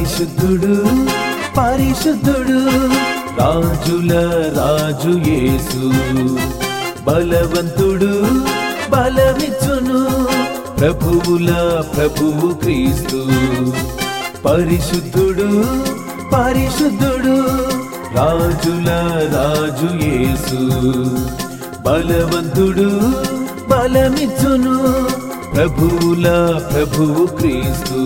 పరిశుద్ధుడు పరిశుద్ధుడు రాజుల రాజు యేసు బలవంతుడు బలమిచ్చును ప్రభువుల ప్రభువు క్రీస్తు పరిశుద్ధుడు పరిశుద్ధుడు రాజుల రాజు యేసు బలవంతుడు బలమిచ్చును ప్రభువుల ప్రభువు క్రీస్తు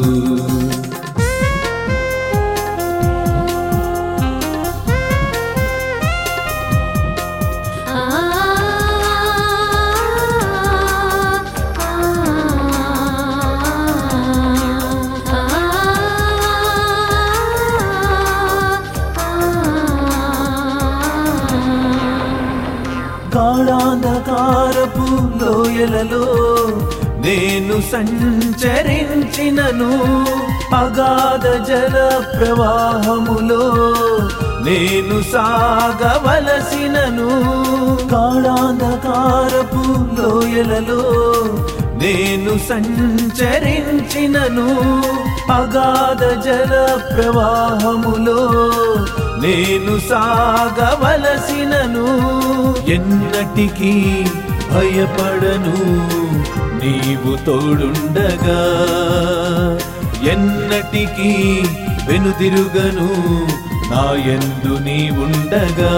గాఢాంధకారపు లోయలలో నేను సంచరించినను అగాధ జల ప్రవాహములో నేను సాగవలసినను గాఢాంధకారపు లోయలలో నేను సంచరించినను అగాధ జల ప్రవాహములో నేను సాగవలసినను ఎన్నటికీ భయపడను నీవు తోడుండగా ఎన్నటికీ వెనుదిరుగను నా యందు నీవుండగా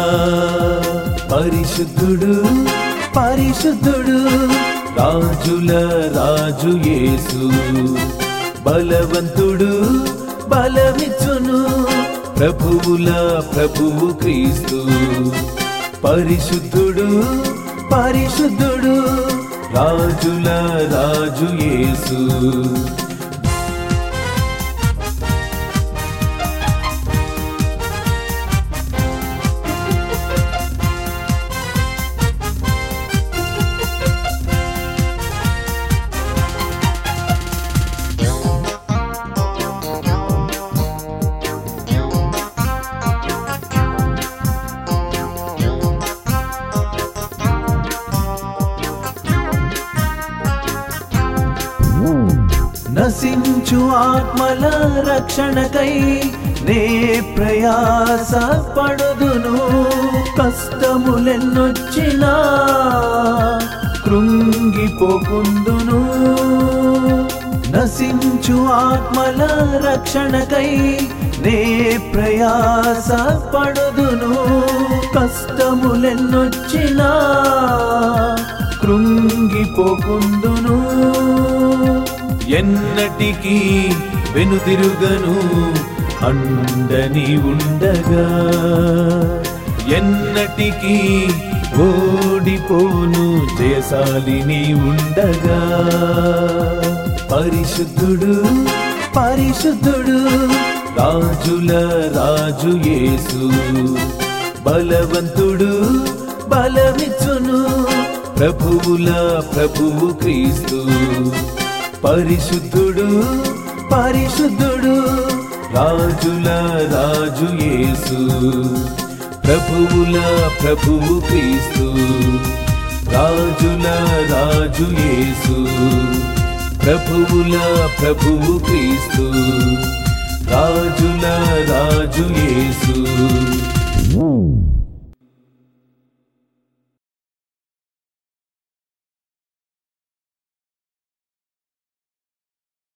పరిశుద్ధుడు పరిశుద్ధుడు రాజుల రాజు యేసు బలవంతుడు బలమిచ్చును ప్రభువుల ప్రభువు క్రీస్తు పరిశుద్ధుడు పరిశుద్ధుడు రాజుల రాజు యేసు నశించు ఆత్మల రక్షణకై నే ప్రయాస పడుదును కష్టములెన్నొచ్చినా కృంగిపోకుందును నశించు ఆత్మల రక్షణకై నే ప్రయాస పడుదును కష్టములెన్నొచ్చినా కృంగిపోకుందును ఎన్నటికీ వెనుదిరుగను అండని ఉండగా ఎన్నటికీ ఓడిపోను జయశాలిని ఉండగా పరిశుద్ధుడు పరిశుద్ధుడు రాజుల రాజు యేసు బలవంతుడు బలమిచ్చును ప్రభువుల ప్రభువు క్రీస్తు పరిశుద్ధుడు పరిశుద్ధుడు రాజుల రాజు యేసు ప్రభువుల ప్రభువు క్రీస్తు రాజుల రాజు యేసు ప్రభువుల ప్రభువు క్రీస్తు రాజుల రాజు యేసు